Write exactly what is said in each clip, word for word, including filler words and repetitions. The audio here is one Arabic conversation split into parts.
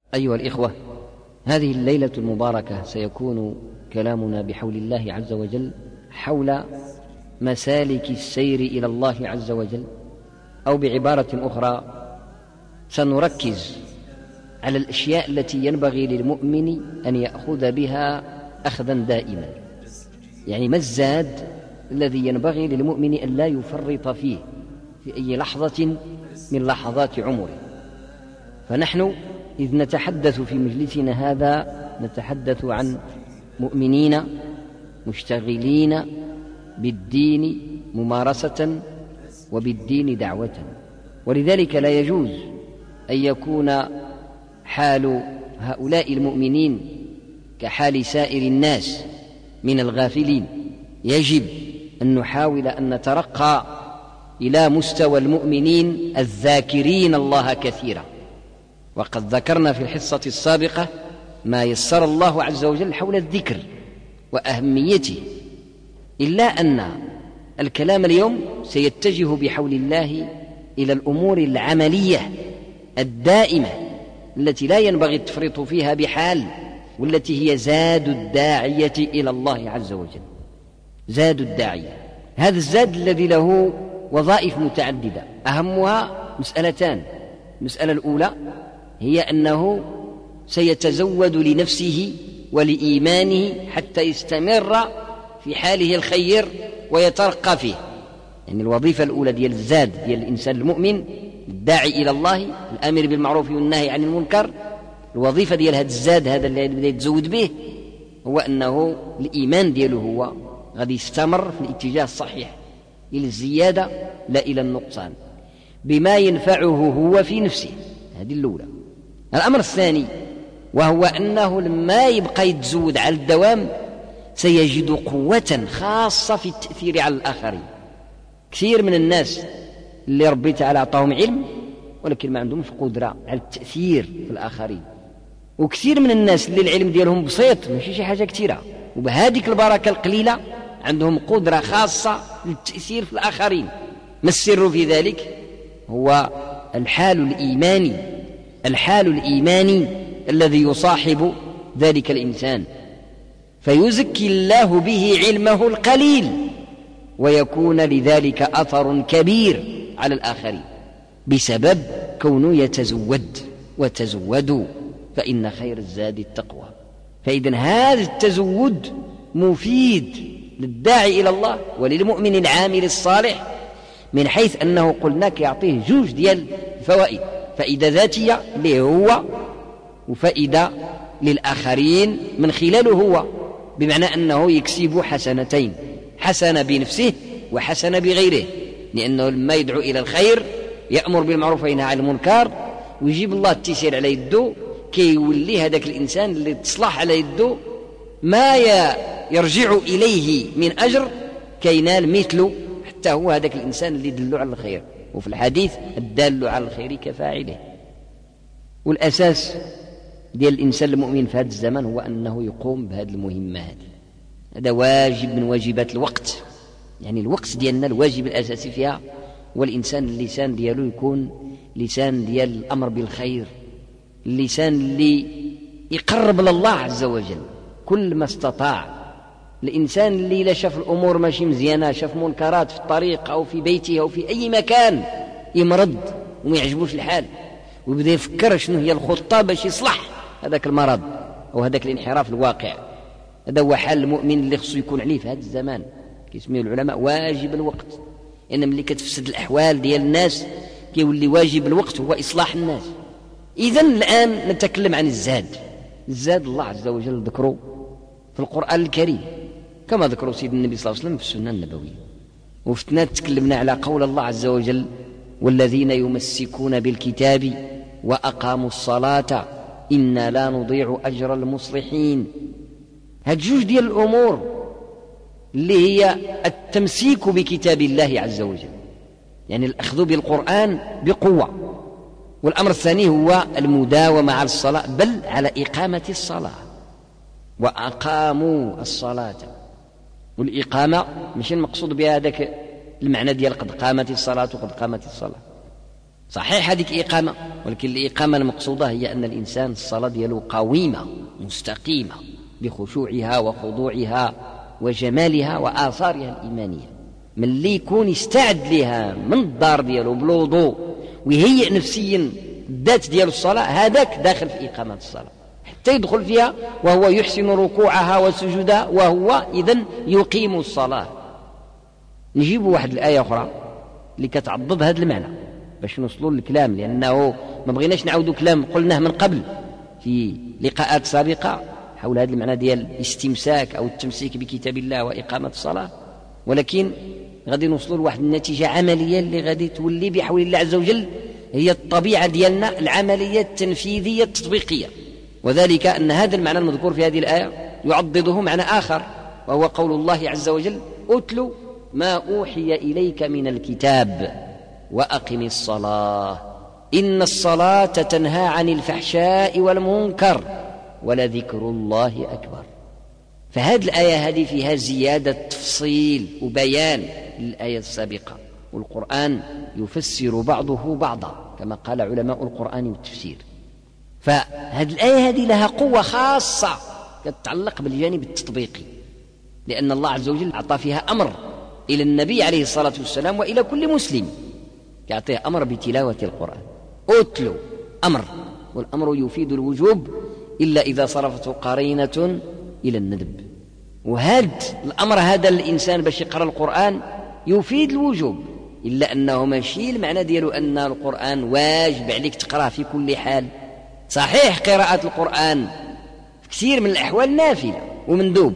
أيها الإخوة، هذه الليلة المباركة سيكون كلامنا بحول الله عز وجل حول مسالك السير إلى الله عز وجل، أو بعبارة أخرى سنركز على الأشياء التي ينبغي للمؤمن أن يأخذ بها أخذا دائما. يعني ما الزاد الذي ينبغي للمؤمن أن لا يفرط فيه في أي لحظة من لحظات عمره. فنحن إذ نتحدث في مجلسنا هذا نتحدث عن مؤمنين مشتغلين بالدين ممارسة وبالدين دعوة، ولذلك لا يجوز أن يكون حال هؤلاء المؤمنين كحال سائر الناس من الغافلين. يجب أن نحاول أن نترقى إلى مستوى المؤمنين الذاكرين الله كثيرا، وقد ذكرنا في الحصة السابقة ما يسر الله عز وجل حول الذكر وأهميته، إلا أن الكلام اليوم سيتجه بحول الله إلى الأمور العملية الدائمة التي لا ينبغي التفريط فيها بحال، والتي هي زاد الداعية إلى الله عز وجل. زاد الداعية، هذا الزاد الذي له وظائف متعددة، أهمها مسألتان. المسألة الأولى هي أنه سيتزود لنفسه ولإيمانه حتى يستمر في حاله الخير ويترقى فيه. يعني الوظيفة الأولى ديال الزاد ديال الإنسان المؤمن الداعي إلى الله الآمر بالمعروف والنهي عن المنكر، الوظيفة ديال هذا الزاد هذا اللي بدأ يتزود به هو أنه الإيمان دياله هو غادي يستمر في الاتجاه الصحيح إلى الزيادة لا إلى النقصان بما ينفعه هو في نفسه. هذه الأولى. الأمر الثاني وهو أنه لما يبقى يتزود على الدوام سيجد قوة خاصة في التأثير على الآخرين. كثير من الناس اللي ربي تعالى أعطاهم علم ولكن ما عندهمش قدرة على التأثير في الآخرين، وكثير من الناس اللي العلم ديالهم بسيط ماشي شي حاجة كثيرة وبهذيك البركة القليلة عندهم قدرة خاصة للتأثير في الآخرين. ما السر في ذلك؟ هو الحال الإيماني الحال الإيماني الذي يصاحب ذلك الإنسان، فيزكي الله به علمه القليل ويكون لذلك أثر كبير على الآخرين بسبب كونه يتزود. وتزودوا فإن خير الزاد التقوى. فإذن هذا التزود مفيد للداعي إلى الله وللمؤمن العامل الصالح، من حيث أنه قلناك يعطيه جوج ديال الفوائد، فائدة ذاتية اللي هو وفائدة للآخرين من خلاله هو، بمعنى أنه يكسب حسنتين، حسنة بنفسه وحسنة بغيره، لأنه لما يدعو إلى الخير يأمر بالمعروف وينهى عن المنكر ويجيب الله التيسير على يده، كي يولي هذاك الإنسان اللي تصلح على يده ما يرجع إليه من أجر كي ينال مثله، حتى هو هذاك الإنسان اللي يدل على الخير. وفي الحديث الدال على الخير كفاعله. والأساس ديال الإنسان المؤمن في هذا الزمان هو أنه يقوم بهذه المهمة هذه. هذا واجب من واجبات الوقت. يعني الوقت ديالنا الواجب الأساسي فيها والإنسان اللسان دياله يكون لسان ديال الأمر بالخير، اللسان اللي يقرب لله عز وجل كل ما استطاع. الإنسان اللي لا شاف الأمور ماشي مزيانة، شاف منكرات في الطريق أو في بيته أو في أي مكان، يمرض وما يعجبوش الحال ويبدأ يفكر شنو هي الخطة باش يصلح هذاك المرض أو هذاك الانحراف الواقع. هذا هو حال المؤمن اللي خصو يكون عليه في هذا الزمان، كيسميه العلماء واجب الوقت. إن ملي كتفسد الأحوال ديال الناس كيولي واجب الوقت هو إصلاح الناس. إذن الآن نتكلم عن الزاد. الزاد الله عز وجل ذكره في القرآن الكريم كما ذكروا سيدنا النبي صلى الله عليه وسلم في السنة النبوية. وفتنا تكلمنا على قول الله عز وجل والذين يمسكون بالكتاب وأقاموا الصلاة إنا لا نضيع أجر المصلحين. هاد جوج ديال الأمور اللي هي التمسيك بكتاب الله عز وجل، يعني الأخذ بالقرآن بقوة، والأمر الثاني هو المداومة على الصلاة بل على إقامة الصلاة. وأقاموا الصلاة، والإقامة مش المقصود بها ذاك المعنى ديال قد قامت الصلاة وقد قامت الصلاة، صحيح هذيك إقامة، ولكن الإقامة المقصودة هي أن الإنسان الصلاة دياله قويمة مستقيمة بخشوعها وخضوعها وجمالها وآثارها الإيمانية. من اللي يكون يستعد لها من الدار دياله بالوضوء ويهيئ نفسيا الذات ديال الصلاة، هذاك داخل في إقامة الصلاة حتى يدخل فيها وهو يحسن ركوعها وسجودها، وهو إذن يقيم الصلاة. نجيب واحد الآية أخرى اللي كتعضد هذا المعنى باش نوصلوا للكلام، لأنه ما بغيناش نعودوا كلام قلناه من قبل في لقاءات سابقة حول هذا المعنى ديال الاستمساك أو التمسيك بكتاب الله وإقامة الصلاة، ولكن غادي نوصلوا لواحد النتيجة عملية اللي غادي تولي بحول الله عز وجل هي الطبيعة ديالنا العملية التنفيذية التطبيقية، وذلك أن هذا المعنى المذكور في هذه الآية يعضده معنى آخر، وهو قول الله عز وجل: أتل ما أوحي إليك من الكتاب وأقم الصلاة إن الصلاة تنهى عن الفحشاء والمنكر ولذكر الله أكبر. فهذه الآية هذه فيها زيادة تفصيل وبيان للآية السابقة، والقرآن يفسر بعضه بعضا كما قال علماء القرآن والتفسير. فهذه الآية هذه لها قوة خاصة تتعلق بالجانب التطبيقي، لأن الله عز وجل أعطى فيها أمر إلى النبي عليه الصلاة والسلام وإلى كل مسلم، يعطيه أمر بتلاوة القرآن. أتلو أمر، والأمر يفيد الوجوب إلا إذا صرفته قرينة إلى الندب، وهذا الأمر هذا الإنسان باش يقرأ القرآن يفيد الوجوب، إلا أنه ماشي المعنى ديالو أن القرآن واجب عليك تقرأه في كل حال. صحيح قراءة القرآن في كثير من الأحوال نافلة ومندوب،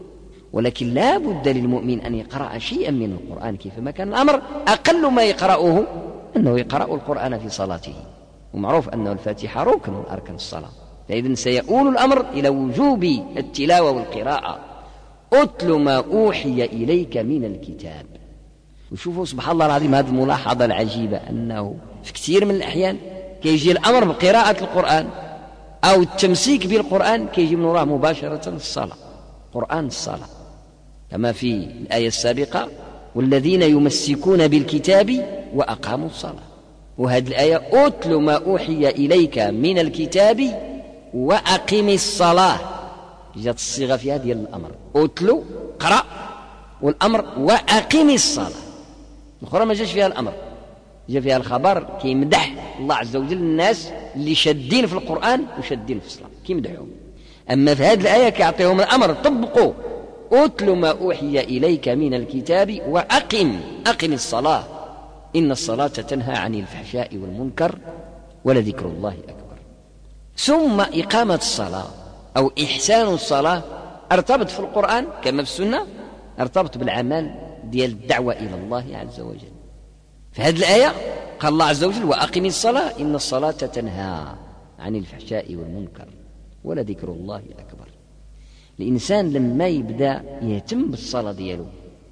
ولكن لا بد للمؤمن أن يقرأ شيئا من القرآن كيفما كان الأمر. أقل ما يقرأه أنه يقرأ القرآن في صلاته، ومعروف أن الفاتحة ركن من أركان الصلاة، فإذن سيؤول الأمر إلى وجوب التلاوة والقراءة. أتل ما أوحي إليك من الكتاب. وشوفوا سبحان الله العظيم هذه الملاحظة العجيبة، أنه في كثير من الأحيان كيجي الأمر بقراءة القرآن أو التمسيك بالقرآن كيجي من وراه مباشرة الصلاة، قرآن الصلاة، كما في الآية السابقة: والذين يمسكون بالكتاب وأقاموا الصلاة. وهذه الآية: أتل ما أوحي إليك من الكتاب وأقم الصلاة، جاءت الصيغة فيها ديال الأمر، أتل قرأ، والأمر وأقم الصلاة. الأخرى ما جاش فيها الأمر، جاء فيها الخبر كيمدح الله عز وجل الناس اللي شادين في القرآن وشادين في الصلاة كيمدحهم. أما في هذه الآية كيعطيهم الأمر: طبقوا أتل ما أوحي إليك من الكتاب وأقم أقم الصلاة إن الصلاة تنهى عن الفحشاء والمنكر ولذكر الله أكبر. ثم إقامة الصلاة أو إحسان الصلاة ارتبط في القرآن كما في السنة، ارتبط بالعمل ديال الدعوة إلى الله عز وجل. في هذه الآية قال الله عز وجل: وأقم الصلاة إن الصلاة تنهى عن الفحشاء والمنكر ولذكر الله أكبر. الإنسان لما يبدأ يهتم بالصلاة دياله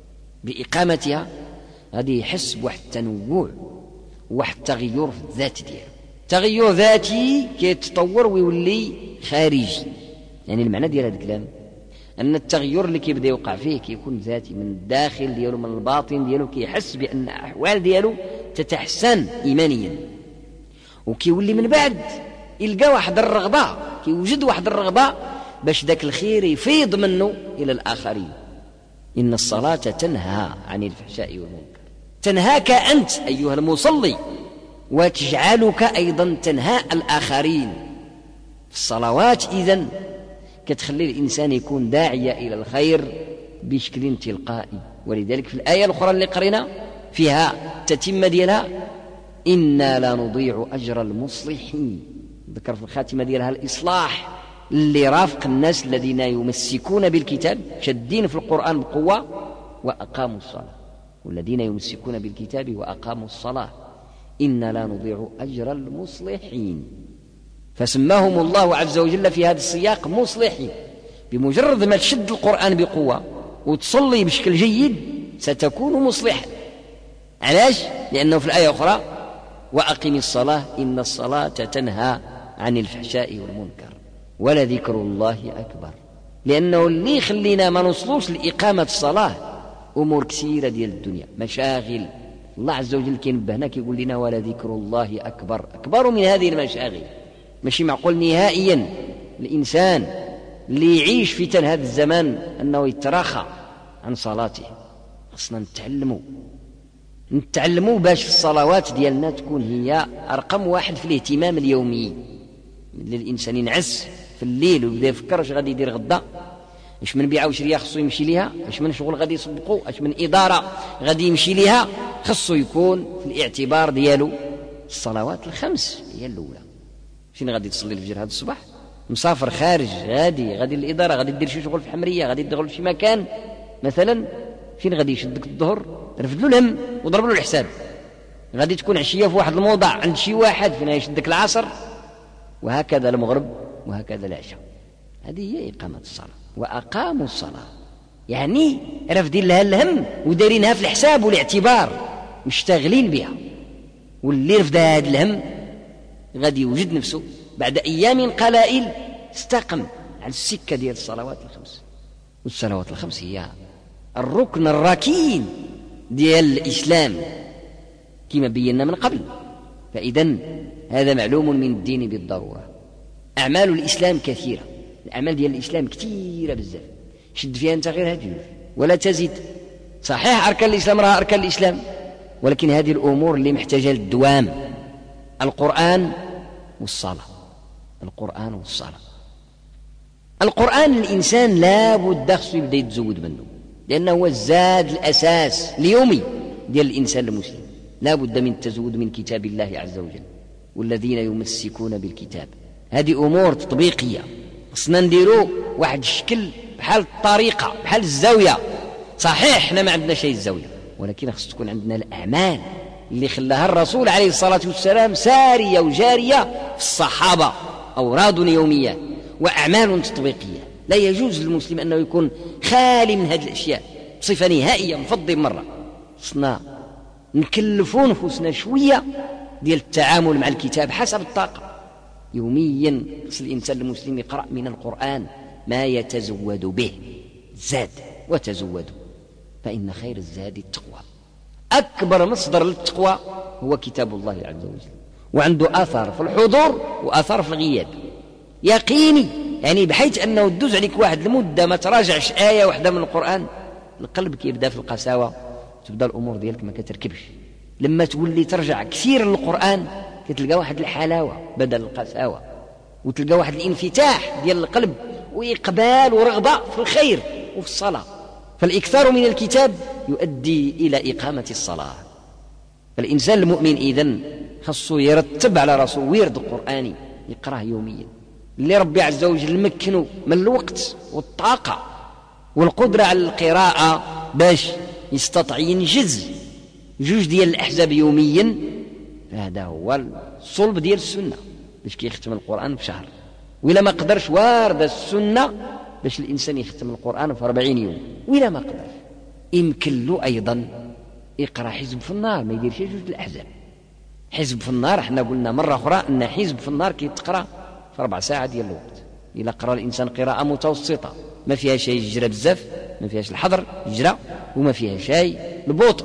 بإقامتها غادي يحس بواحد التنوع وواحد التغير في الذات دياله، تغير ذاتي كيتطور ويولي خارجي. يعني المعنى ديال هذا الكلام أن التغير اللي كيبدا يوقع فيه كيكون ذاتي من الداخل ديالو، من الباطن ديالو، كيحس بأن أحوال ديالو تتحسن إيمانيا، وكيولي من بعد يلقى واحد الرغبة، كيوجد واحد الرغبة باش ذاك الخير يفيض منه إلى الآخرين. إن الصلاة تنهى عن الفحشاء والمنكر، تنهاك أنت أيها المصلي وتجعلك أيضا تنهى الآخرين. في الصلوات إذن كتخلي الإنسان يكون داعية إلى الخير بشكل تلقائي. ولذلك في الآية الأخرى اللي قرينا فيها تتمة ديالها: إنا لا نضيع أجر المصلحين. ذكر في الخاتمة ديالها الإصلاح اللي رافق الناس الذين يمسكون بالكتاب شدين في القرآن بقوة وأقاموا الصلاة، والذين يمسكون بالكتاب وأقاموا الصلاة إنا لا نضيع أجر المصلحين. فسماهم الله عز وجل في هذا السياق مصلحين. بمجرد ما تشد القرآن بقوة وتصلي بشكل جيد ستكون مصلحا. علاش؟ لأنه في الآية الأخرى: وأقم الصلاة إن الصلاة تنهى عن الفحشاء والمنكر ولذكر الله أكبر. لأنه اللي يخلينا ما نوصلوش لإقامة الصلاة أمور كثيرة ديال الدنيا، مشاغل الله عز وجل كينبهنا كيقول لنا ولذكر الله أكبر، أكبر من هذه المشاغل. ماشي معقول نهائيا الإنسان اللي يعيش في تن هذا الزمان أنه يتراخى عن صلاته. خصنا نتعلموا نتعلموا باش الصلوات ديالنا تكون هي أرقم واحد في الاهتمام اليومي. اللي الإنسان ينعس في الليل ويبدا يفكر اش غادي يدير غدا، اش من بيعه وشريه خصو يمشي ليها، اش من شغل غادي يسبقو، اش من إدارة غادي يمشي ليها، خصو يكون في الاعتبار ديالو الصلوات الخمس هي الأولى. فين غادي تصلي الفجر هذا الصباح؟ مسافر خارج، غادي غادي للإدارة، غادي دير شي شغل في حمرية، غادي تدخل في شي مكان مثلا، فين غادي يشدك الظهر؟ رفد له الهم وضرب له الحساب. غادي تكون عشية في واحد الموضع عند شي واحد، فين يشدك العصر، وهكذا المغرب وهكذا العشاء. هذه هي إقامة الصلاة. وأقاموا الصلاة يعني رافدين لها الهم ودارينها في الحساب والاعتبار، مشتغلين بها. واللي رفد هذا الهم غادي يوجد نفسه بعد أيام قلائل استقم على السكة ديال الصلوات الخمس. والصلوات الخمس هي الركن الركين ديال الإسلام كما بينا من قبل. فإذن هذا معلوم من الدين بالضرورة. أعمال الإسلام كثيرة، الأعمال ديال الإسلام كثيرة بزاف، شد فيها أنت غير هجوج ولا تزيد. صحيح أركان الإسلام راه أركان الإسلام، ولكن هذه الأمور اللي محتاجة للدوام: القرآن والصلاة. القرآن والصلاة. القرآن الإنسان لا بد خصو يبدأ يتزود منه، لأنه هو الزاد الأساس اليومي ديال الإنسان المسلم. لا بد من التزود من كتاب الله عز وجل، والذين يمسكون بالكتاب. هذه أمور تطبيقية، خصنا نديروا واحد الشكل بحال الطريقة، بحال الزاوية. صحيح احنا ما عندنا شيء الزاوية، ولكن خص تكون عندنا الأعمال اللي خلاها الرسول عليه الصلاة والسلام سارية وجارية في الصحابة، أوراد يومية وأعمال تطبيقية. لا يجوز للمسلم أنه يكون خالي من هذه الأشياء بصفة نهائية مفضل مرة. خصنا نكلفوا نفوسنا شوية ديال التعامل مع الكتاب حسب الطاقة. يوميا خص الإنسان المسلم يقرأ من القرآن ما يتزود به. زاد وتزودوا فإن خير الزاد التقوى. أكبر مصدر للتقوى هو كتاب الله عز وجل، وعنده أثر في الحضور وأثر في الغياب يقيني، يعني بحيث أنه تدوز عليك واحد المدة ما تراجعش آية واحدة من القرآن، القلب كيبدأ في القساوة، تبدأ الأمور ديالك ما كتركبش. لما تولي ترجع كثير للقرآن كتلقى واحد الحلاوة بدل القساوة، وتلقى واحد الانفتاح ديال القلب وإقبال ورغبة في الخير وفي الصلاة. فالإكثار من الكتاب يؤدي إلى إقامة الصلاة. فالإنسان المؤمن إذن خصو يرتب على راسه ورد قرآني يقرأه يوميا، اللي ربي عز وجل مكنه من الوقت والطاقة والقدرة على القراءة باش يستطيع ينجز جوج ديال الأحزاب يوميا، فهذا هو الصلب ديال السنة باش كيختم القرآن في شهر. وإلا ما قدرش وارد السنة باش الإنسان يختم القرآن في أربعين يوم، وإلا ما قدرش يمكن له أيضا يقرأ حزب في النهار، ما يديرش جوج الأحزاب. حزب في النهار احنا قلنا مرة أخرى أن حزب في النهار كيتقرأ في أربع ساعات ديال الوقت. إلا قرأ الإنسان قراءة متوسطة ما فيها شيء يجرى بزاف، ما فيهاش الحضر يجرى، وما فيها شيء البطء،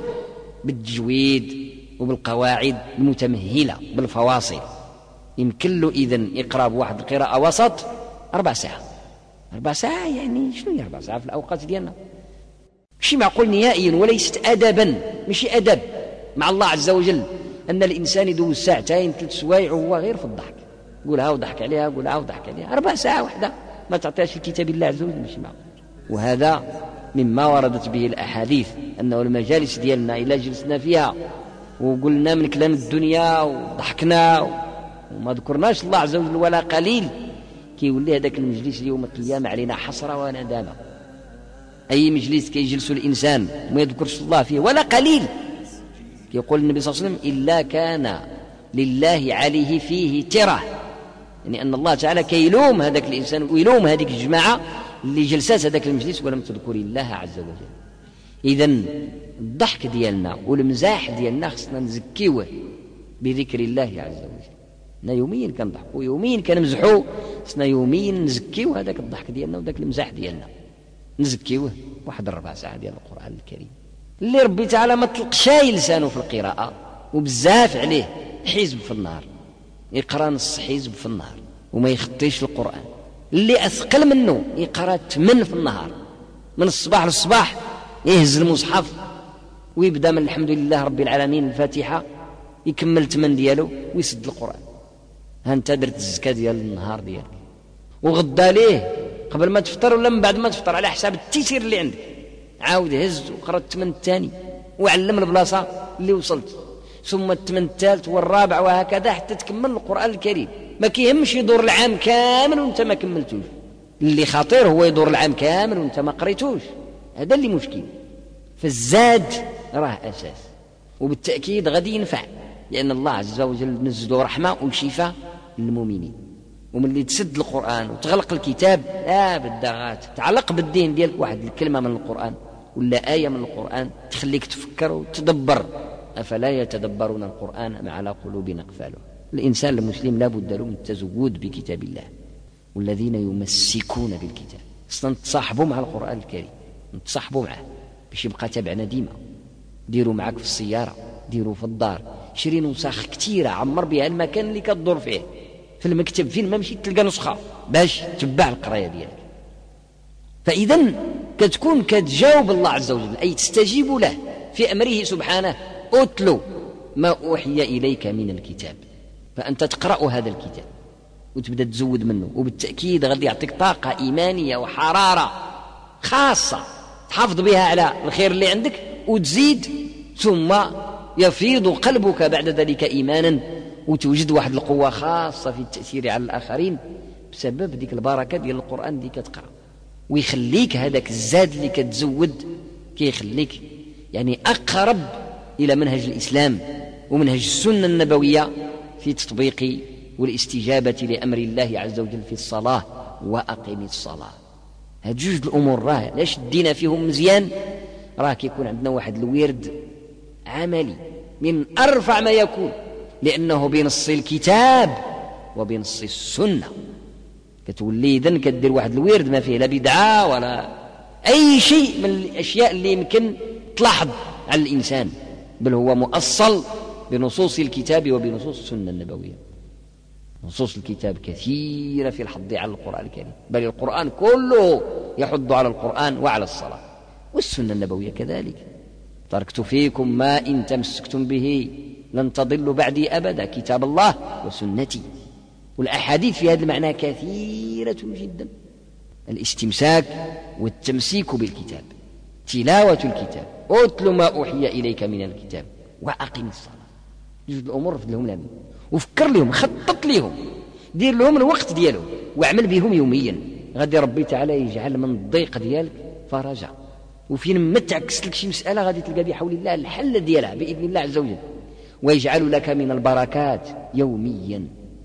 بالتجويد وبالقواعد المتمهلة بالفواصل، يمكن له إذن يقرأ بواحد القراءة وسط أربع ساعات. أربع ساعات يعني شنو هي أربع ساعات في الأوقات ديالنا؟ ماشي معقول نهائيا، وليست أدبا، ماشي أدب مع الله عز وجل أن الإنسان يدوز ساعتين ثلاث سوايع وهو غير في الضحك، قولها وضحك عليها، قولها وضحك عليها. أربع ساعة واحدة ما تعطيهاش الكتاب الله عز وجل، ماشي معقول. وهذا مما وردت به الأحاديث أنه المجالس ديالنا إلا جلسنا فيها وقلنا من كلام الدنيا وضحكنا وما ذكرناش الله عز وجل ولا قليل، كيولي هذاك المجلس يوم القيامة علينا حسرة وندامة. أي مجلس كيجلس الإنسان وما يذكرش الله فيه ولا قليل، يقول النبي صلى الله عليه وسلم إلا كان لله عليه فيه تره، يعني أن الله تعالى كيلوم هذاك الإنسان ويلوم هذيك الجماعة اللي جلسات هذاك المجلس ولم تذكر الله عز وجل. إذن الضحك ديالنا والمزاح ديالنا خصنا نزكيوه بذكر الله عز وجل. حنا يوميا كنضحكوا يوميا كنمزحوا، خصنا يوميا نزكيو هذاك الضحك ديالنا وذاك المزاح ديالنا، نزكيوه واحد الربع ساعة ديال القرآن الكريم. اللي ربي تعالى ما تلقشاي لسانه في القراءة وبزاف عليه حزب في النهار، يقرأ نص حزب في النهار وما يخطيش القرآن. اللي أثقل منه يقرأ ثمن في النهار، من الصباح للصباح يهز المصحف ويبدأ من الحمد لله رب العالمين الفاتحة يكمل ثمن دياله ويسد القرآن. هانت درت الزكاة ديال النهار ديالك، وغدا ليه قبل ما تفطر ولا من بعد ما تفطر على حساب التيسير اللي عندك، عاود هز وقرأ الثمن الثاني وعلم البلاصة اللي وصلت، ثم الثمن الثالث والرابع وهكذا حتى تكمل القرآن الكريم. ما كيهمش يدور العام كامل وانت ما كملتوش، اللي خطير هو يدور العام كامل وانت ما قريتوش، هذا اللي مشكل. فالزاد راه أساس، وبالتأكيد غادي ينفع، لأن الله عز وجل نزل رحمة وشفاء للمؤمنين. ومن اللي تسد القرآن وتغلق الكتاب لا بالدغات تعلق بالدين ديالك واحد الكلمة من القرآن ولا آية من القرآن تخليك تفكر وتدبر. أفلا يتدبرون القرآن أم على قلوب أقفالها. الإنسان المسلم لا بد له من التزود بكتاب الله، والذين يمسكون بالكتاب اصلا تصاحبوا مع القرآن الكريم، تصاحبوا معه باش يبقى تابعنا ديما. ديروا معك في السيارة، ديروا في الدار، شري نسخ كثيرة عمر بها المكان اللي كتدور فيه، في المكتب فين ما مشيت تلقى نسخة باش تتبع القراية ديالك. فإذا كتكون كتجاوب الله عز وجل، أي تستجيب له في أمره سبحانه. أتلو ما أوحي إليك من الكتاب، فأنت تقرأ هذا الكتاب وتبدأ تزود منه، وبالتأكيد غادي يعطيك طاقة إيمانية وحرارة خاصة تحافظ بها على الخير اللي عندك وتزيد، ثم يفيض قلبك بعد ذلك إيمانا، وتوجد واحد القوة خاصة في التأثير على الآخرين بسبب ديك البركة ديال القرآن اللي كتقرأ. ويخليك هذاك الزاد اللي كتزود كيخليك يعني أقرب إلى منهج الإسلام ومنهج السنة النبوية في تطبيق والاستجابة لأمر الله عز وجل في الصلاة وأقم الصلاة. هاد جوج الأمور راه لا شدينا فيهم مزيان راه كيكون عندنا واحد الورد عملي من أرفع ما يكون، لأنه بنص الكتاب وبنص السنة. كتولي إذن كدير واحد الورد ما فيه لا بدعة ولا أي شيء من الأشياء اللي يمكن تلاحظ على الإنسان، بل هو مؤصل بنصوص الكتاب وبنصوص السنة النبوية. نصوص الكتاب كثيرة في الحض على القرآن الكريم، بل القرآن كله يحض على القرآن وعلى الصلاة، والسنة النبوية كذلك. تركت فيكم ما إن تمسكتم به لن تضلوا بعدي أبدا، كتاب الله وسنتي. والأحاديث في هذا المعنى كثيرة جدا. الاستمساك والتمسيك بالكتاب، تلاوة الكتاب، أتل ما أوحي إليك من الكتاب وأقم الصلاة. جوج الأمور في لهم لهم، وفكر لهم، خطط لهم، دير لهم الوقت ديالهم واعمل بهم يوميا. غادي ربي تعالى يجعل من الضيق ديالك فرجا، وفين ما تعكس لك شي مسألة غادي تلقى بحول الله الحل ديالها بإذن الله عز وجل، ويجعل لك من البركات يوميا.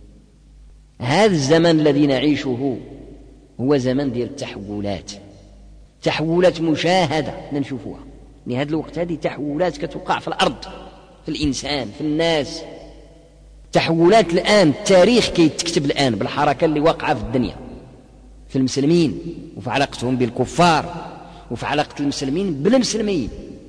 هذا الزمن الذي نعيشه هو زمن ديال التحولات، تحولات مشاهدة نشوفوها. لهذا الوقت هذه تحولات كتوقع في الأرض، في الإنسان، في الناس. تحولات الآن، التاريخ كيتكتب الآن بالحركة اللي واقعة في الدنيا، في المسلمين وفي علاقتهم بالكفار وفي علاقة المسلمين بالمسلمين.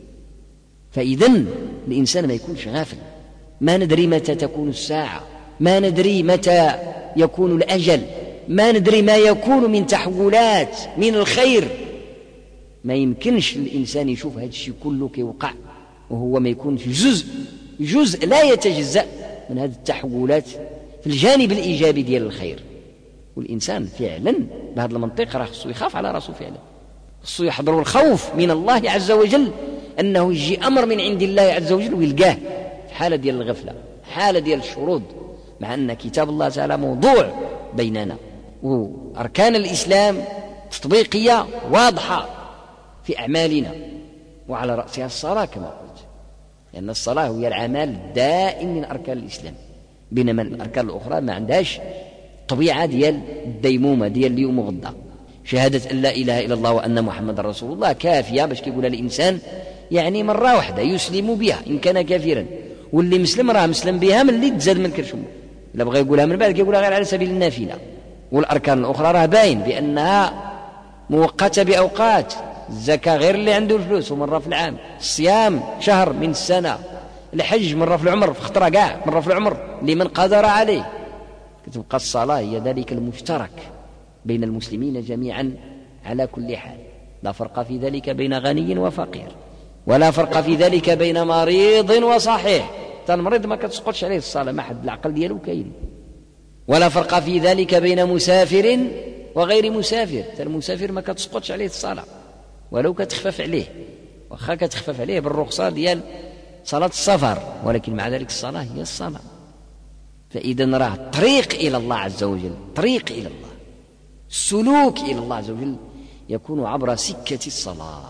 فإذن الإنسان ما يكونش غافل، ما ندري متى تكون الساعة، ما ندري متى يكون الأجل، ما ندري ما يكون من تحولات من الخير. ما يمكنش الإنسان يشوف هذا الشيء كله كيوقع وهو ما يكونش جزء جزء لا يتجزأ من هذه التحولات في الجانب الإيجابي ديال الخير. والإنسان فعلا بهذا المنطق راه خصو يخاف على راسه، فعلا خصو يحضر الخوف من الله عز وجل، أنه يجي أمر من عند الله عز وجل ويلقاه في حالة ديال الغفلة، حالة ديال الشرود، مع أن كتاب الله تعالى موضوع بيننا، وأركان الإسلام تطبيقية واضحة في أعمالنا، وعلى رأسها الصلاة كما قلت، لأن الصلاة هي العمل الدائم من أركان الإسلام، بينما الأركان الأخرى ما عندهاش طبيعة ديال الديمومة ديال اليوم وغدا. شهادة أن لا إله إلا الله وأن محمد رسول الله كافية باش كيقولها الإنسان يعني مرة واحدة يسلم بها إن كان كافرا، واللي مسلم راه مسلم بها من اللي تزاد من كرشمه، إلا بغى يقولها من بعد كيقولها غير على سبيل النافلة. والأركان الأخرى راه باين بأنها موقتة بأوقات الزكاة غير اللي عنده الفلوس ومرة في العام، الصيام شهر من السنة، الحج مرة في العمر، في خطرة كاع مرة في العمر لمن قدر عليه. كتبقى الصلاة هي ذلك المشترك بين المسلمين جميعا على كل حال، لا فرق في ذلك بين غني وفقير، ولا فرق في ذلك بين مريض وصحيح. المريض ما كتسقطش عليه الصلاة، ما حد العقل ديالو كاين. ولا فرق في ذلك بين مسافر وغير مسافر، المسافر ما كتسقطش عليه الصلاة ولو كتخفف عليه، واخا كتخفف عليه بالرخصة ديال صلاة السفر، ولكن مع ذلك الصلاة هي الصلاة. فإذا راه الطريق إلى الله عز وجل، طريق إلى الله، السلوك إلى الله عز وجل يكون عبر سكة الصلاة.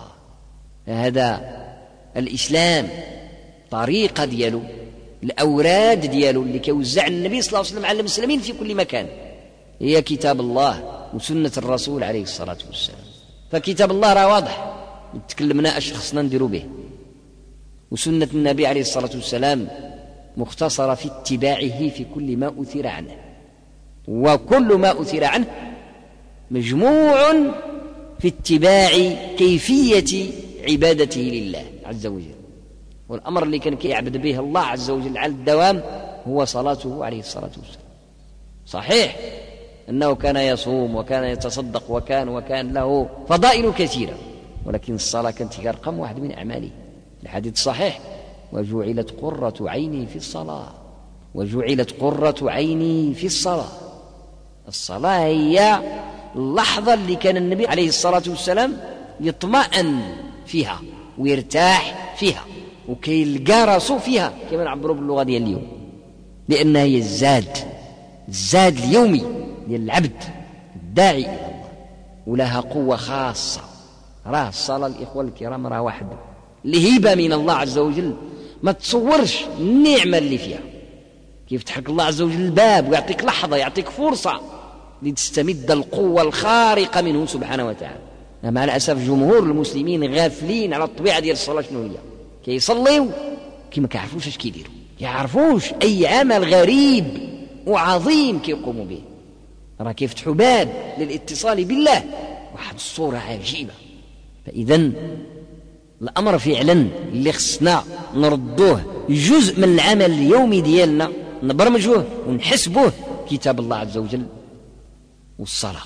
هذا الإسلام طريقة ديالو، الأوراد ديالو اللي كيوزع النبي صلى الله عليه وسلم على المسلمين في كل مكان هي كتاب الله وسنة الرسول عليه الصلاة والسلام. فكتاب الله راه واضح تكلمنا اش خصنا نديرو به، وسنة النبي عليه الصلاة والسلام مختصرة في اتباعه في كل ما أثير عنه، وكل ما أثير عنه مجموع في اتباع كيفية عبادته لله عز وجل. والأمر اللي كان كيعبد به الله عز وجل على الدوام هو صلاته عليه الصلاة والسلام. صحيح أنه كان يصوم وكان يتصدق وكان وكان له فضائل كثيرة، ولكن الصلاة كانت هي رقم واحد من أعماله. الحديث الصحيح: وجعلت قرة عيني في الصلاة، وجعلت قرة عيني في الصلاة. الصلاة هي اللحظة اللي كان النبي عليه الصلاة والسلام يطمئن فيها ويرتاح فيها وكيلقى راسو فيها، كما نعبروا باللغة ديال اليوم، لأنها هي الزاد الزاد اليومي ديال العبد الداعي إلى الله، ولها قوة خاصة. راه الصلاة الإخوة الكرام راه واحد الهبة من الله عز وجل، ما تصورش النعمة اللي فيها. كيفتح لك الله عز وجل الباب ويعطيك لحظة، يعطيك فرصة لتستمد القوة الخارقة منه سبحانه وتعالى. مع الأسف جمهور المسلمين غافلين على الطبيعة ديال الصلاة شنو هي. كيصليو كيما كيعرفوش اش كيديروا، كيعرفوش أي عمل غريب وعظيم كيقوموا به. راه كيفتحوا باب للاتصال بالله واحد الصورة عجيبة. فإذا الأمر فعلا اللي خصنا نردوه جزء من العمل اليومي ديالنا، نبرمجوه ونحسبوه كتاب الله عز وجل والصلاة.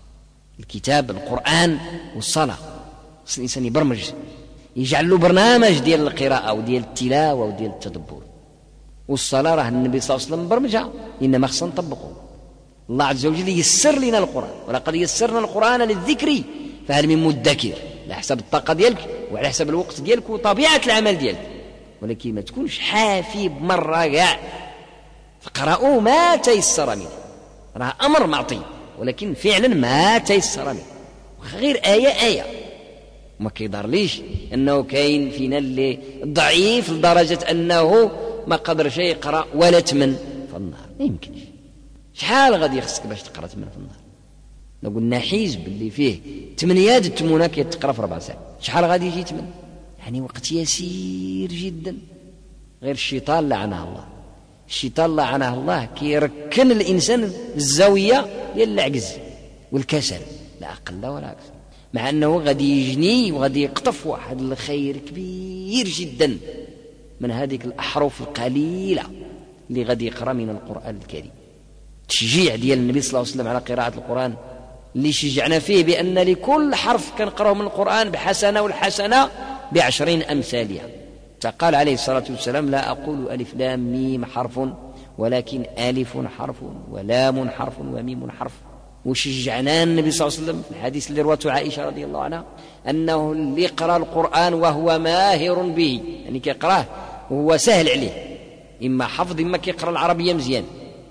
الكتاب القرآن والصلاة خص الإنسان يبرمج، يجعل له برنامج ديال القراءة وديال التلاوة وديال التدبر. والصلاة راه النبي صلى الله عليه وسلم برمجها، إنما خصنا نطبقه. الله عز وجل يسر لنا القرآن: ولقد يسرنا القرآن للذكر فهل من مدكر، على حسب الطاقة ديالك وعلى حسب الوقت ديالك وطبيعة العمل ديالك، ولكن ما تكونش حافي بمرة كاع. فقرأوا ما تيسر منه، راه أمر معطي، ولكن فعلا ما تيسر منه، غير آية آية. وما كيضرليش أنه كاين فينا اللي ضعيف لدرجة أنه ما قدرش يقرأ ولا تمن في النهار، ما يمكنش. شحال غادي يخصك باش تقرأ تمن في النهار؟ لو قلنا حزب اللي فيه تمنيات التمونة كيتقرا في ربع ساعة، شحال غادي يجي تمن؟ يعني وقت يسير جدا. غير الشيطان لعنه الله، الشيطان لعنه الله كيركن الإنسان الزاوية ديال العجز والكسل لا أقل ولا أكثر، مع أنه غادي يجني وغادي يقطف واحد الخير كبير جدا من هذه الأحرف القليلة اللي غادي يقرأ من القرآن الكريم. تشجيع ديال النبي صلى الله عليه وسلم على قراءة القرآن اللي شجعنا فيه بأن لكل حرف كنقرأه من القرآن بحسنة، والحسنة بعشرين أمثالها. فقال عليه الصلاة والسلام: لا أقول ألف لام ميم حرف، ولكن ألف حرف ولام حرف وميم حرف. وشجعنا النبي صلى الله عليه وسلم في الحديث اللي رواته عائشة رضي الله عنها أنه اللي يقرأ القرآن وهو ماهر به، يعني كيقرأه وهو سهل عليه، إما حفظ إما كيقرأ العربية مزيان،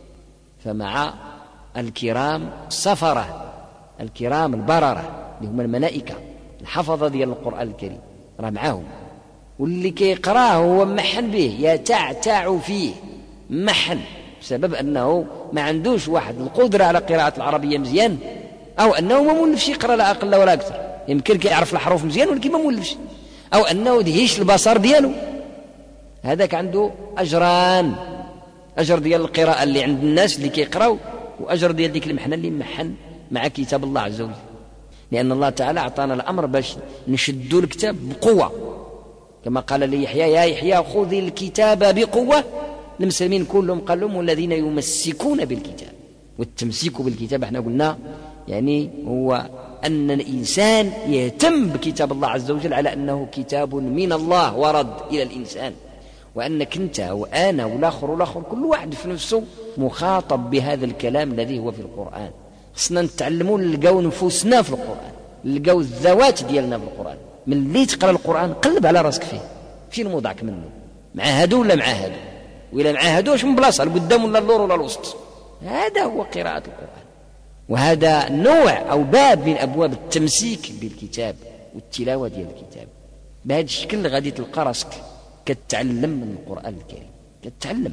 فمع الكرام سفرة الكرام البررة اللي هم الملائكة الحفظة ديال القرآن الكريم راه معاهم. واللي كيقراه هو محن به، يتعتع فيه محن، بسبب أنه ما عندوش واحد القدرة على قراءة العربية مزيان، أو أنه ما مولفش يقرأ لا أقل ولا أكثر. يمكن كيعرف الحروف مزيان ولكن ما مولفش، أو أنه دهيش البصر ديالو. هذاك عنده أجران: أجر ديال القراءة اللي عند الناس اللي كيقراو، وأجر ديال ديك المحنة اللي محن مع كتاب الله عز وجل. لأن الله تعالى أعطانا الأمر باش نشدوا الكتاب بقوة، كما قال ليحيى يا يحيى خذ الكتاب بقوة. المسلمين كلهم قال لهم والذين يمسكون بالكتاب. والتمسيك بالكتاب احنا قلنا يعني هو أن الإنسان يهتم بكتاب الله عز وجل على أنه كتاب من الله ورد إلى الإنسان، وأنك أنت وأنا والآخر والآخر كل واحد في نفسه مخاطب بهذا الكلام الذي هو في القرآن. خصنا نتعلموا نلقاو نفوسنا في القرآن، نلقاو الذوات ديالنا في القرآن. من اللي تقرأ القرآن قلب على راسك فيه، فين موضعك منه، مع هادو ولا مع هادو، وإلا مع هادو واش من بلاصة القدام ولا اللور ولا الوسط. هذا هو قراءة القرآن، وهذا نوع أو باب من أبواب التمسيك بالكتاب والتلاوة ديال الكتاب. بهذا الشكل غادي تلقى راسك كتعلم من القرآن الكريم، كتعلم.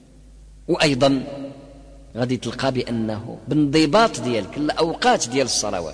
وأيضا غادي تلقى بأنه بانضباط ديالك الأوقات ديال الصلوات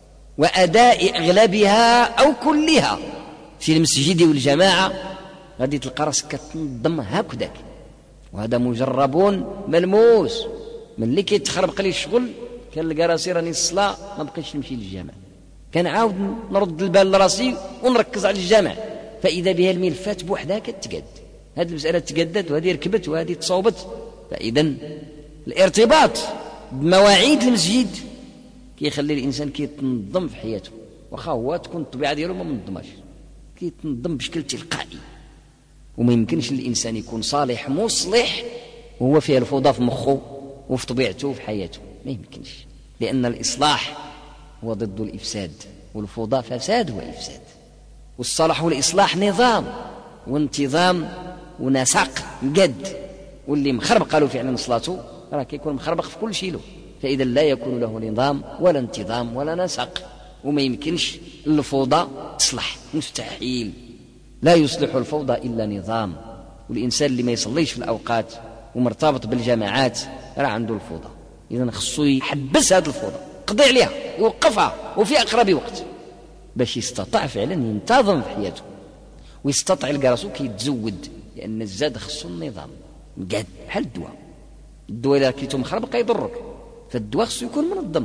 وأداء أغلبها أو كلها في المسجد والجماعة، غادي تلقى راسك كتنظم هكذاك. وهذا مجرب ملموس. من اللي كيتخربق لي الشغل كنلقى راسي راني الصلاة ما بقيتش نمشي للجامع، كنعاود نرد البال لراسي ونركز على الجامع، فإذا بها الملفات بوحدها كتقاد. هذه المسألة تقدت وهذه ركبت وهذه تصوبت. فإذا الارتباط بمواعيد المسجد كيخلي الإنسان كيتنظم في حياته، واخا هو تكون الطبيعة ديالو ما منظماش، كيتنظم بشكل تلقائي. وما يمكنش الإنسان يكون صالح مصلح وهو فيه الفوضى في مخه وفي طبيعته وفي حياته، ما يمكنش، لأن الإصلاح هو ضد الإفساد، والفوضى فساد وإفساد. والصلاح والإصلاح نظام وانتظام ونسق مقد، واللي مخربق قالوا فعلا صلاته راه كيكون مخربق في كل شيء له. فإذا لا يكون له نظام ولا انتظام ولا نسق، وما يمكنش الفوضى تصلح، مستحيل. لا يصلح الفوضى إلا نظام. والإنسان اللي ما يصليش في الأوقات ومرتبط بالجماعات راه عنده الفوضى. إذن خصو يحبس هذه الفوضى، قضي عليها، يوقفها وفي أقرب وقت، باش يستطيع فعلا ينتظم في حياته ويستطيع يلقى راسو كيتزود. لأن الزاد خصو النظام مقاد، بحال الدواء. الدواء إذا كليتو مخربق يضرك، فالدواء خصو يكون منظم.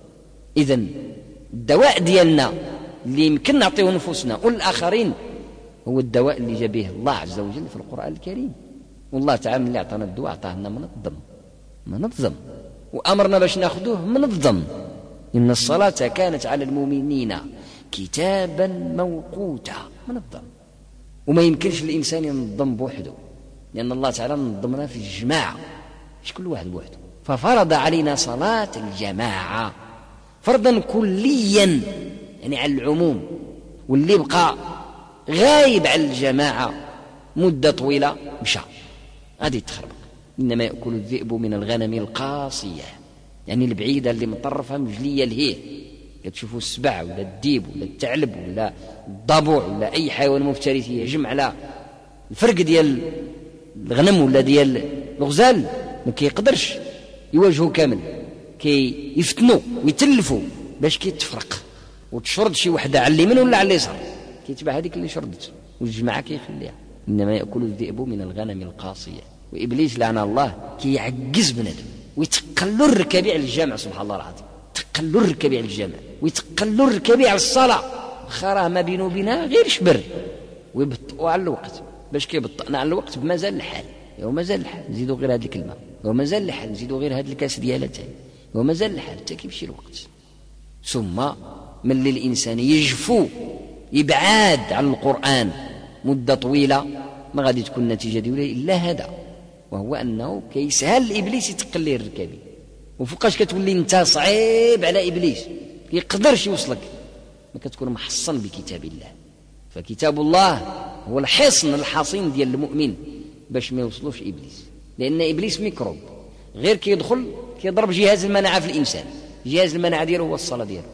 إذن الدواء ديالنا اللي يمكن نعطيه نفوسنا والآخرين هو الدواء اللي جا به الله عز وجل في القرآن الكريم. والله تعالى اللي أعطانا الدواء أعطاه لنا منظم منظم، وأمرنا باش ناخذوه منظم. إن الصلاة كانت على المؤمنين كتابا موقوتا، منظم. وما يمكنش الإنسان ينظم بوحده، لأن الله تعالى نظمنا في الجماعة، مش كل واحد بوحده. ففرض علينا صلاة الجماعة فرضا كليا، يعني على العموم. واللي بقى غايب على الجماعة مدة طويلة مشى غادي يتخربق. إنما يأكل الذئب من الغنم القاصية، يعني البعيدة اللي مطرفة مجلية لهيه. كتشوفوا السبع ولا الديب ولا الثعلب ولا الضبع ولا أي حيوان مفترس يهجم على الفرق ديال الغنم ولا ديال الغزال ما كيقدرش يواجهه كامل، كي يفتنوا ويتلفوا باش كيتفرق وتشرد شي وحدة على اليمين ولا على اليسار، كيتبع هذيك اللي شردت والجماعة كيخليها. إنما يأكل الذئب من الغنم القاصية. وإبليس لعنه الله كيعجز بنادم ويتقلو الركابي على الجامع، سبحان الله العظيم، تقلو الركابي على الجامع ويتقلو الركابي على الصلاة، خراه ما بينه وبينها غير شبر، ويبطئوا على الوقت. باش كيبطئنا على الوقت بمازال الحال، هو مازال الحال نزيدوا غير هذه الكلمة، هو مازال الحال نزيدوا غير هذه الكاس ديالها تاني، هو مازال الحال حتى كيمشي الوقت. ثم من الإنسان يجفو يبعاد عن القرآن مدة طويلة ما غادي تكون النتيجة ديالها إلا هذا، وهو أنه كيسهل إبليس يتقلي الركابي. وفوقاش كتولي انت صعيب على إبليس يقدرش يوصلك، ما كتكون محصن بكتاب الله. فكتاب الله هو الحصن الحصين ديال المؤمن باش ما يوصلوش إبليس، لأن إبليس ميكروب غير كيدخل كيضرب جهاز المناعة في الإنسان، جهاز المناعة ديالو هو الصلاة ديالو.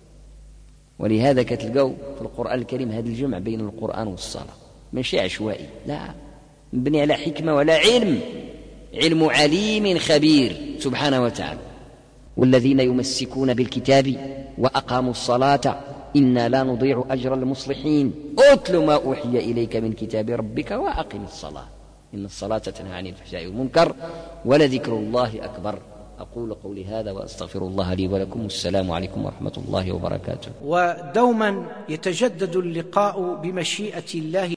ولهذا كتلقاو في القرآن الكريم هذا الجمع بين القرآن والصلاة ماشي عشوائي، لا، مبني على حكمة ولا علم، علم عليم خبير سبحانه وتعالى. والذين يمسكون بالكتاب وأقاموا الصلاة إنا لا نضيع أجر المصلحين أتل ما أوحي إليك من كتاب ربك وأقم الصلاة إن الصلاة تنهى عن الفحشاء والمنكر ولذكر الله أكبر أقول قولي هذا وأستغفر الله لي ولكم، والسلام عليكم ورحمة الله وبركاته. ودوما يتجدد اللقاء بمشيئة الله.